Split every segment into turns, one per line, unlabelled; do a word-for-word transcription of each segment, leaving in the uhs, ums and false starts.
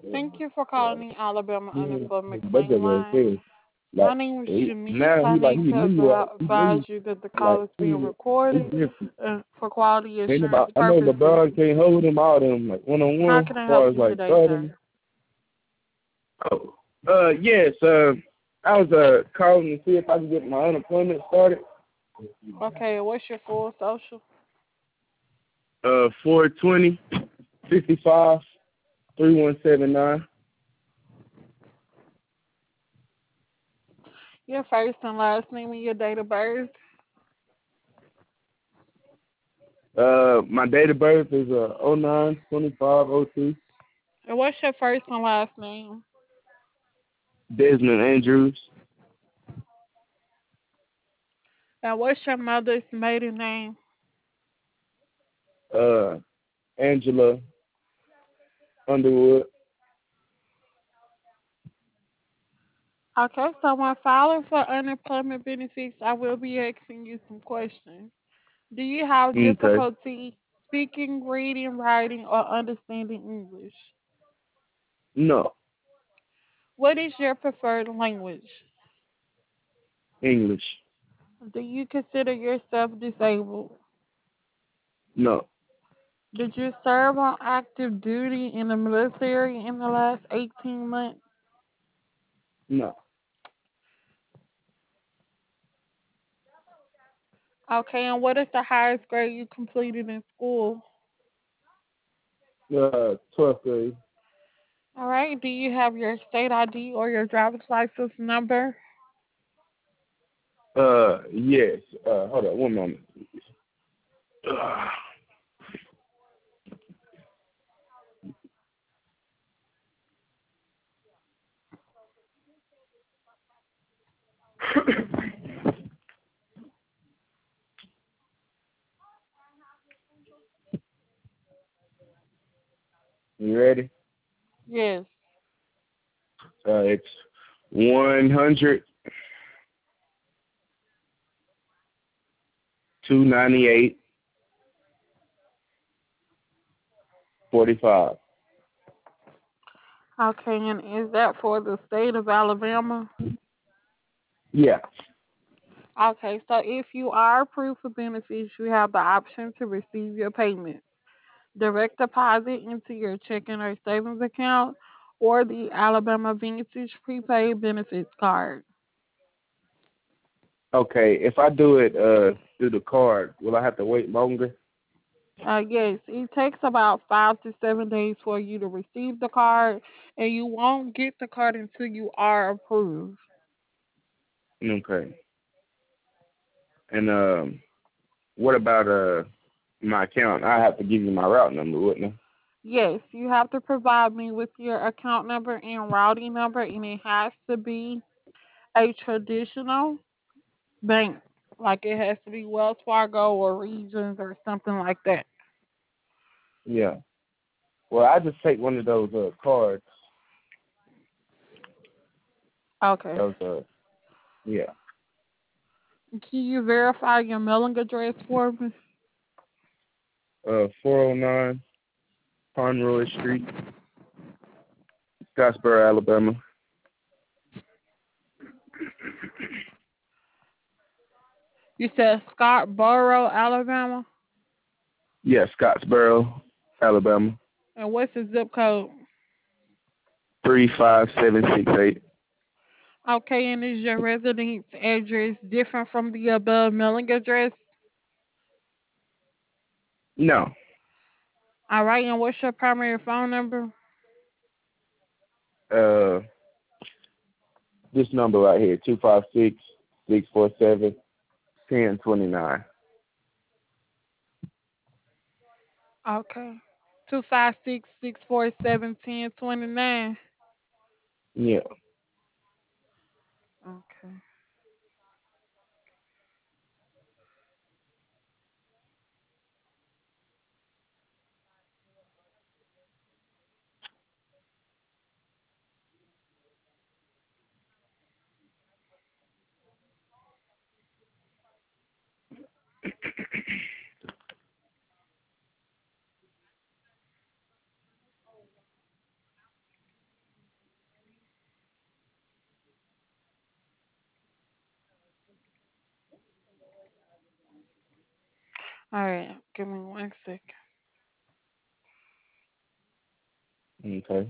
Thank you for
Like,
calling Alabama
yeah, his
Unemployment
budget
Claim
was
Line.
there.
My
Like
name is
he,
Shanice.
now
I
he like
need
he
to
knew uh,
advi-
he
advise
knew
you that the call
like
is being
he he
recorded
different.
uh, for quality
Ain't
assurance
about I know
purposes.
LeBron can't hold him all them like one on
How
one
can
as
I help
far as
you
like
today,
guarding.
sir?
Oh, uh, yes. Uh, I was uh calling to see if I could get my unemployment started.
Okay, what's your full social?
Uh, four twenty fifty five three one seven nine.
Your first and last name and your date of birth.
Uh, my date of birth is uh oh nine twenty five oh two.
And what's your first and last name?
Desmond Andrews.
And what's your mother's maiden name?
Uh, Angela Underwood.
Okay, so when filing for unemployment benefits, I will be asking you some questions. Do you have
Okay.
difficulty speaking, reading, writing, or understanding English?
No,
What is your preferred language?
English.
Do you consider yourself disabled?
No,
Did you serve on active duty in the military in the last eighteen months?
no.
Okay, and what is the highest grade you completed in school?
Uh, twelfth grade.
All right, do you have your state I D or your driver's license number?
Uh, yes. Uh, hold on one moment. Uh, you ready?
Yes.
Uh, it's one hundred two ninety eight forty five.
Okay, and is that for the state of Alabama?
Yeah.
Okay, so if you are approved for benefits, you have the option to receive your payment direct deposit into your checking or savings account or the Alabama Vintage Prepaid Benefits Card.
Okay. If I do it uh through the card, will I have to wait longer?
Uh, yes, it takes about five to seven days for you to receive the card, and you won't get the card until you are approved.
Okay. And um, what about uh my account? I have to give you my route number, wouldn't
Yes, you have to provide me with your account number and routing number, and it has to be a traditional bank. Like it has to be Wells Fargo or Regions or something like that.
I? Yeah. Well, I just take one of those uh cards.
Okay.
Those uh yeah.
Can you verify your mailing address for me?
Uh, four oh nine Conroy Street, Scottsboro, Alabama.
You said Scottsboro, Alabama.
Yeah, Scottsboro, Alabama.
And what's the zip code?
Three five seven six eight.
Okay, and is your residence address different from the above mailing address?
No.
All right, and what's your primary phone number?
Uh, this number right here, two five six six four seven ten twenty nine.
Okay. Two five six six four seven ten twenty nine.
Yeah.
Okay. All right, give me one second.
Okay.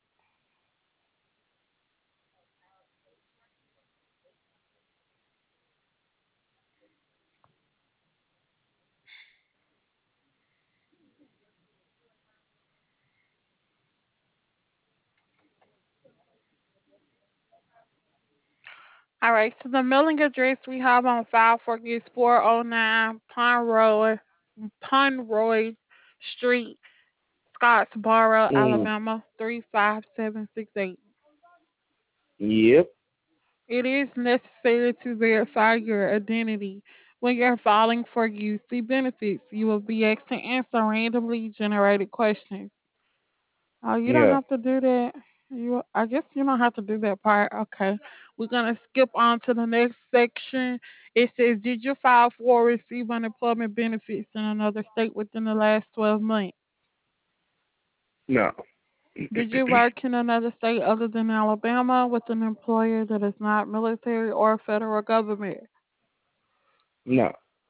All right, so the mailing address we have on file for you is four oh nine Ponroy, Ponroy Street, Scottsboro,
Mm.
Alabama, three five seven six eight.
Yep.
It is necessary to verify your identity. When you're filing for U C benefits, you will be asked to answer randomly generated questions. Oh, you don't
Yeah.
have to do that. You, I guess you don't have to do that part. Okay. We're gonna skip on to the next section. It says, did you file for or receive unemployment benefits in another state within the last twelve months?
No.
Did you work in another state other than Alabama with an employer that is not military or federal government?
No.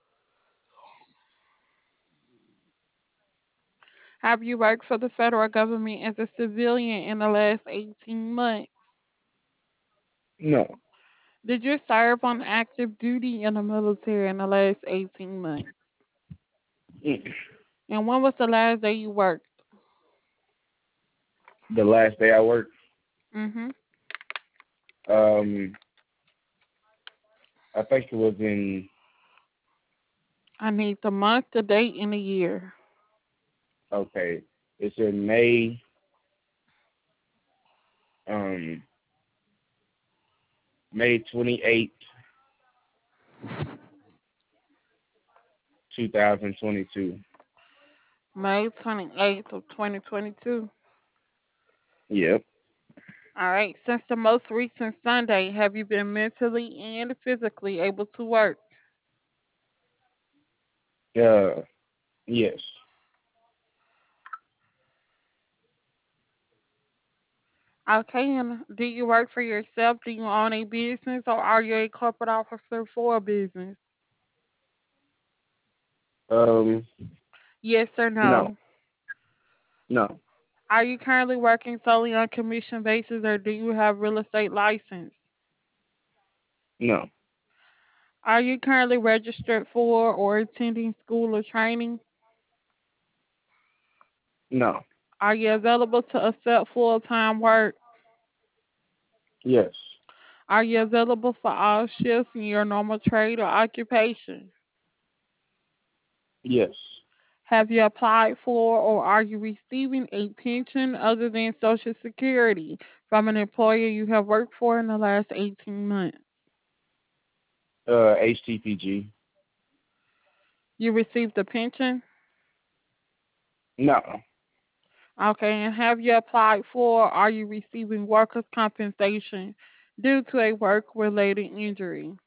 Have you worked for the federal government as a civilian in the last eighteen months?
No.
Did you serve on active duty in the military in the last eighteen months?
Mm.
And when was the last day you worked?
The last day I worked,
Mhm.
um, I think it was in,
I need the month, the date, and the year.
okay, it's in May, um, May twenty-eighth, two thousand twenty-two.
May twenty-eighth of twenty twenty-two.
Yep.
All right. Since the most recent Sunday, have you been mentally and physically able to work?
Uh, yes.
Okay. And do you work for yourself? Do you own a business, or are you a corporate officer for a business?
Um,
Yes or
no.
no?
No.
Are you currently working solely on commission basis, or do you have real estate license?
No.
Are you currently registered for or attending school or training?
No.
Are you available to accept full-time work?
Yes.
Are you available for all shifts in your normal trade or occupation?
Yes.
Have you applied for or are you receiving a pension other than Social Security from an employer you have worked for in the last eighteen months?
Uh, H T P G.
You received a pension?
No.
Okay, and have you applied for or are you receiving workers' compensation due to a work-related injury?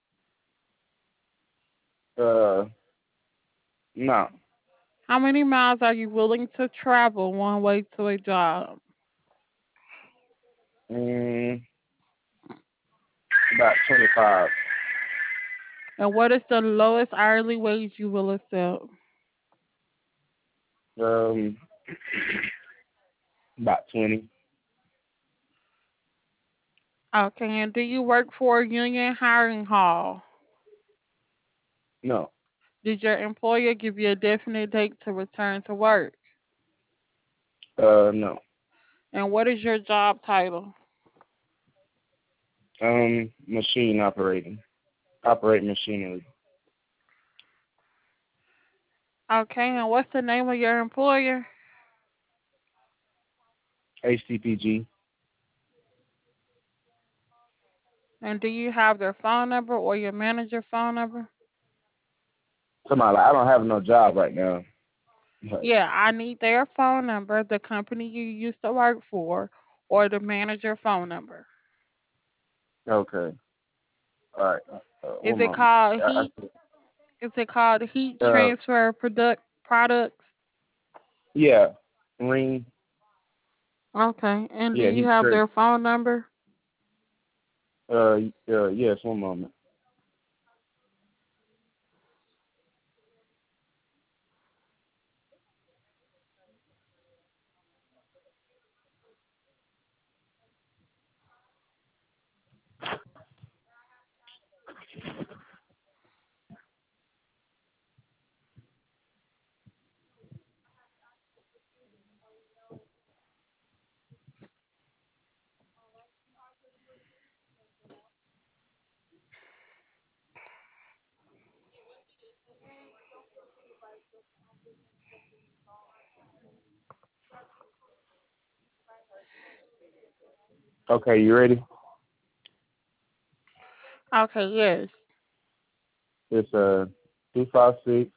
Uh, no.
How many miles are you willing to travel one way to a job?
Mm, about twenty-five.
And what is the lowest hourly wage you will accept?
Um, about twenty.
Okay, and do you work for a union hiring hall?
No.
Did your employer give you a definite date to return to work?
Uh, no.
And what is your job title?
Um, machine operating. Operate machinery.
Okay, and what's the name of your employer?
H T P G.
And do you have their phone number or your manager phone number?
Come on, like, I don't have no job right now. Like,
Yeah, I need their phone number, the company you used to work for, or the manager phone number.
okay. All right. Uh,
Is
one
it
moment.
called
I,
Heat? Is it called Heat
I, uh,
Transfer Product Products?
yeah. Ring.
Okay. And do
Yeah,
you
he's
have
great.
their phone number?
Uh, uh, yes. One moment. Okay, you ready?
Okay, yes.
It's uh two five six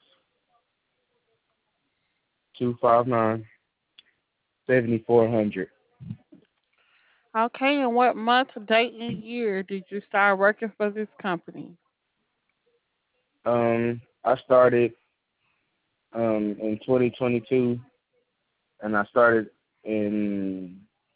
two five nine seventy four hundred.
Okay, and what month, date, and year did you start working for this company?
Um, I started um in twenty twenty-two, and I started in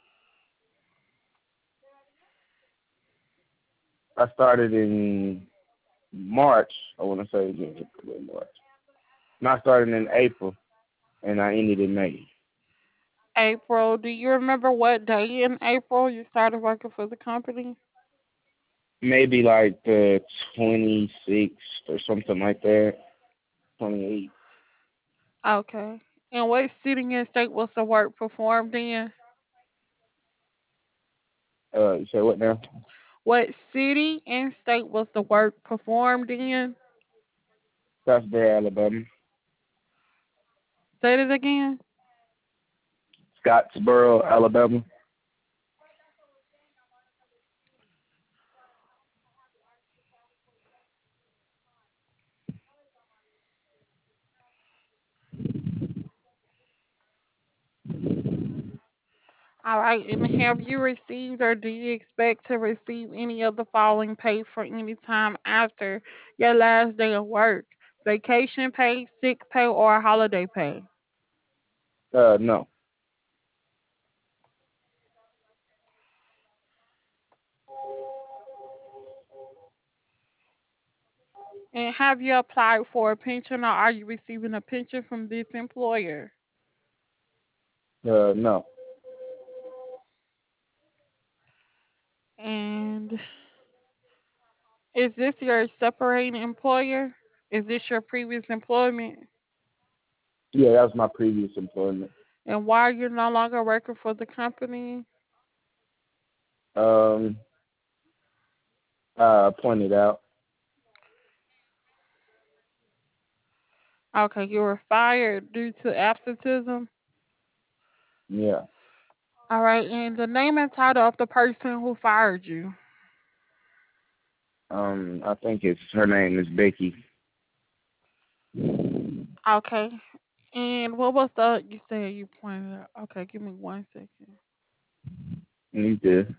I started in March. I want to say January, March. And I started in April, and I ended in May.
April. Do you remember what day in April you started working for the company?
Maybe like the twenty-sixth or something like that. twenty-eighth.
Okay. And what city and state was the work performed in?
Uh, you say what now?
What city and state was the work performed in?
Scottsboro, Alabama.
Say it again.
Scottsboro, Alabama.
All right. And have you received or do you expect to receive any of the following pay for any time after your last day of work? Vacation pay, sick pay, or holiday pay?
Uh, no.
And have you applied for a pension or are you receiving a pension from this employer?
Uh, no.
And is this your separating employer? Is this your previous employment?
Yeah, that was my previous employment.
And why you're no longer working for the company?
Um, I pointed out.
Okay, you were fired due to absenteeism.
Yeah.
All right, and the name and title of the person who fired you.
Um, I think it's her name is Becky.
Okay, and what was the you said you pointed out? Okay, give me one second.
You did.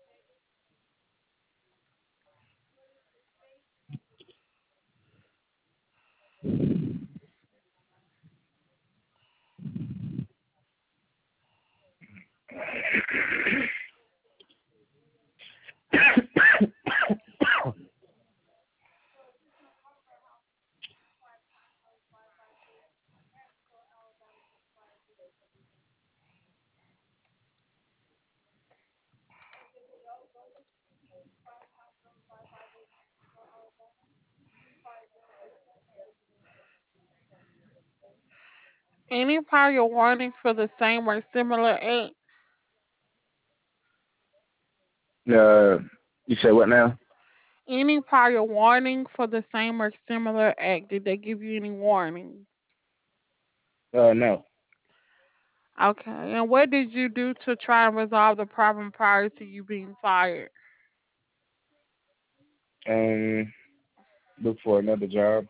Any prior warnings for the same or similar act?
uh, you say what now?
Any prior warning for the same or similar act? Did they give you any warning?
Uh, no.
Okay, and what did you do to try and resolve the problem prior to you being fired?
Um, look for another job.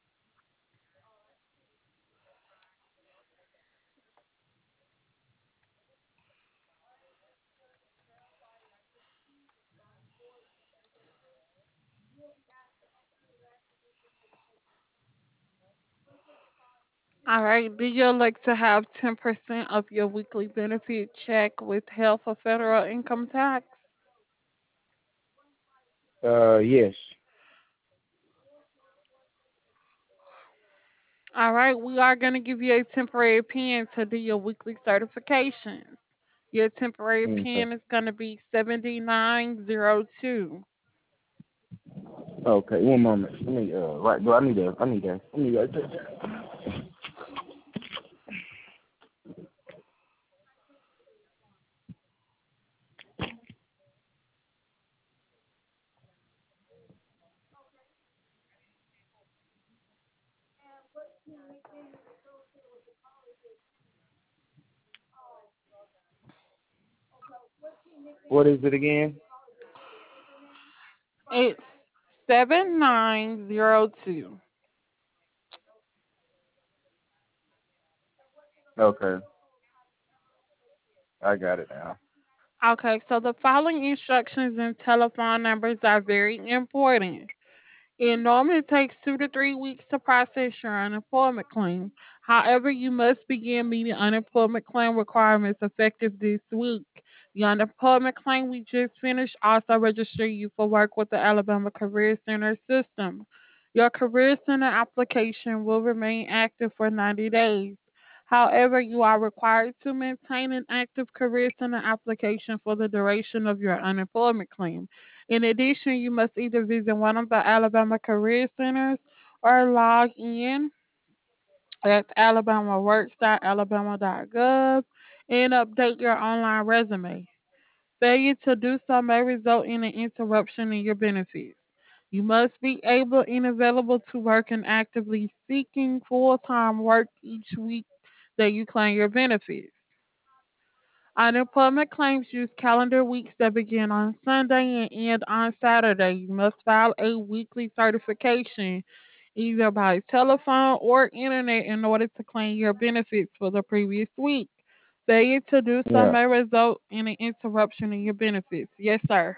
All right, do you like to have ten percent of your weekly benefit check with health or federal income tax?
Uh, yes.
All right, we are going to give you a temporary pen to do your weekly certifications. Your temporary
Okay.
pen is going to be seven nine zero two.
Okay. One moment. Let me. Uh, right. Do I need that? I need that. I need that. What is it again?
It's seven nine zero two.
Okay, I got it now.
Okay, so the following instructions and telephone numbers are very important. It normally takes two to three weeks to process your unemployment claim. However, you must begin meeting unemployment claim requirements effective this week. The unemployment claim we just finished also register you for work with the Alabama Career Center system. Your Career Center application will remain active for ninety days. However, you are required to maintain an active Career Center application for the duration of your unemployment claim. In addition, you must either visit one of the Alabama Career Centers or log in at alabamaworks dot alabama dot gov and update your online resume. Failure to do so may result in an interruption in your benefits. You must be able and available to work and actively seeking full time work each week that you claim your benefits. Unemployment claims use calendar weeks that begin on Sunday and end on Saturday. You must file a weekly certification either by telephone or internet in order to claim your benefits for the previous week. Failure to do so
Yeah.
may result in an interruption in your benefits. Yes, sir.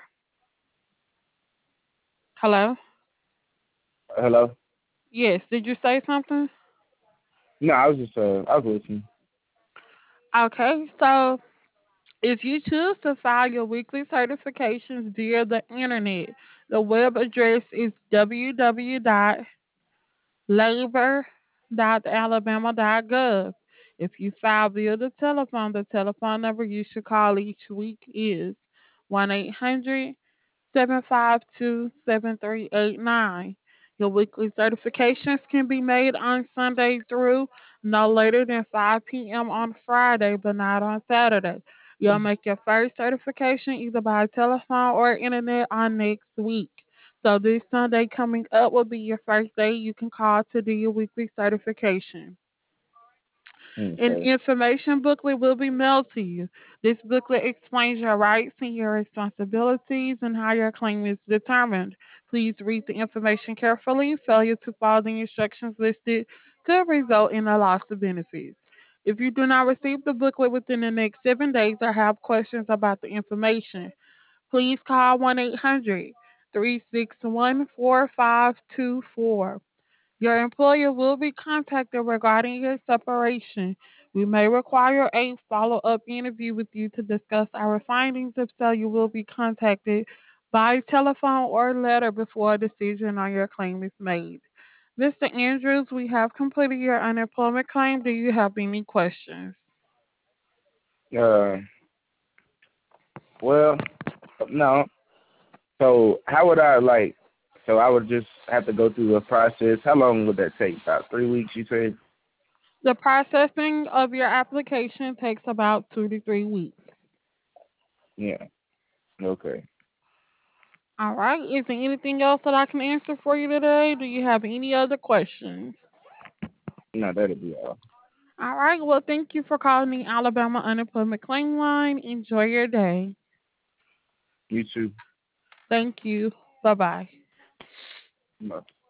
Hello?
Hello.
Yes, did you say something?
No, I was just uh, I was listening.
Okay, so if you choose to file your weekly certifications via the internet, the web address is w w w dot labor dot alabama dot gov. If you file via the telephone, the telephone number you should call each week is one eight hundred seven five two seven three eight nine. Your weekly certifications can be made on Sunday through no later than five p m on Friday, but not on Saturday. You'll make your first certification either by telephone or internet on next week. So this Sunday coming up will be your first day you can call to do your weekly certification. An
Okay.
information booklet will be mailed to you. This booklet explains your rights and your responsibilities and how your claim is determined. Please read the information carefully. Failure to follow the instructions listed could result in a loss of benefits. If you do not receive the booklet within the next seven days or have questions about the information, please call one eight hundred three six one four five two four. Your employer will be contacted regarding your separation. We may require a follow up interview with you to discuss our findings. If so, you will be contacted by telephone or letter before a decision on your claim is made. mister Andrews, we have completed your unemployment claim. Do you have any questions?
Uh, well, no. So how would I like? So I would just have to go through a process. How long would that take? About three weeks, you said?
The processing of your application takes about two to three weeks.
Yeah. Okay.
All right. Is there anything else that I can answer for you today? Do you have any other questions?
No, that'll be all.
All right. Well, thank you for calling the Alabama Unemployment Claim Line. Enjoy your day.
You too.
Thank you. Bye bye.
Bye.